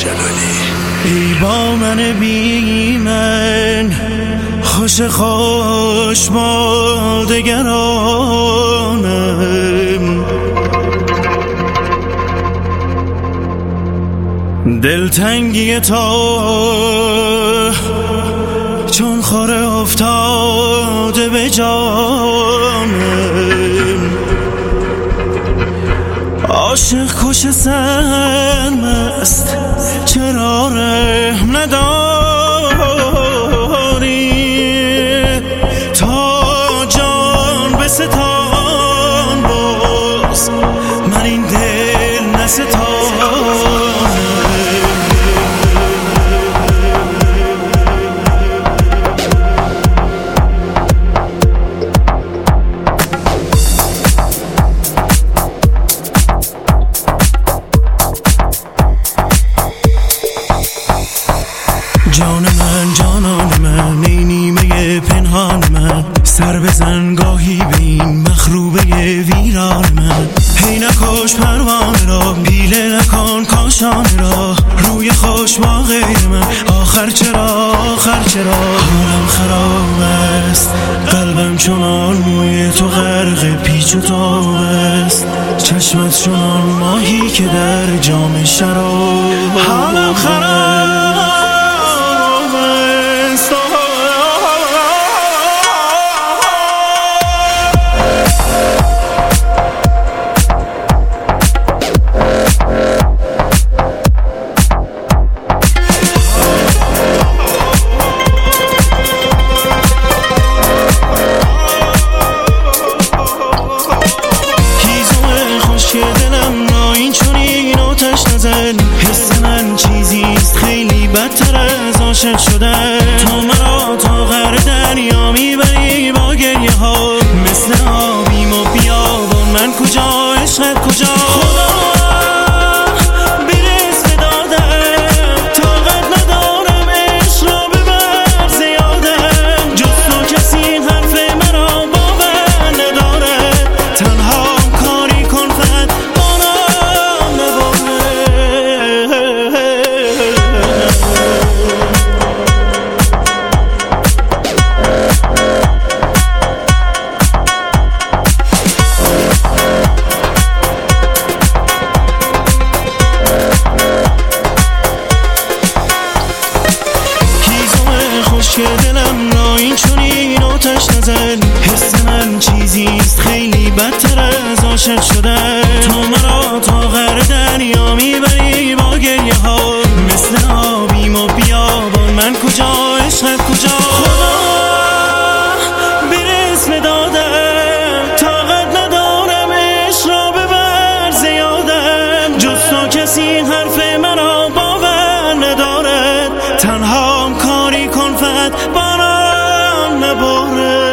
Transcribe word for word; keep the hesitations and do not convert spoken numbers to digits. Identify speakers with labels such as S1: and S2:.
S1: جلالی.
S2: ای با من بی من خوش خوش با دگرانم، دلتنگی تا چون خور افتاده به جانم، عاشق کش سرمست چرا رحم نداری، تا جان بستان باز من این دل نستانم. جان من جانان من ای نیمه پنهان من، سر بزن گاهی به این مخروبه ویران من. هی نکش پروانه را پیله نکن کاشانه را، روی خوش با غیر من آخر چرا آخر چرا. حالم خراب است قلبم چنان موی تو غرق پیچ و تاب است، چشمت چنان ماهی که در جام شراب. حالم خراب حس من چیزیست خیلی بدتر از عاشق شدن، تو مرا تا غر دریا میبری با گریه ها، مثل آبیم و بیابان من کجا عشقت کجا. خدا برس دادم طاقت ندارم عشق را ببر زیادم، جز تو کسی حرف مرا باور نداره، تنها کاری کن فقط بارم نباره. که دلم را این چنین آتش نزن، حس من چیزیست خیلی بدتر از عاشق شدن، تو مرا تا غر دریا میبری با گریه ها، مثل آبیم و بیابان من کجا عشقت کجا. خدا برس دادم طاقت ندارم عشق را ببر زیادم، جز تو کسی حرف مرا باور ندارد، تنها کاری کن فقط بارم نباره.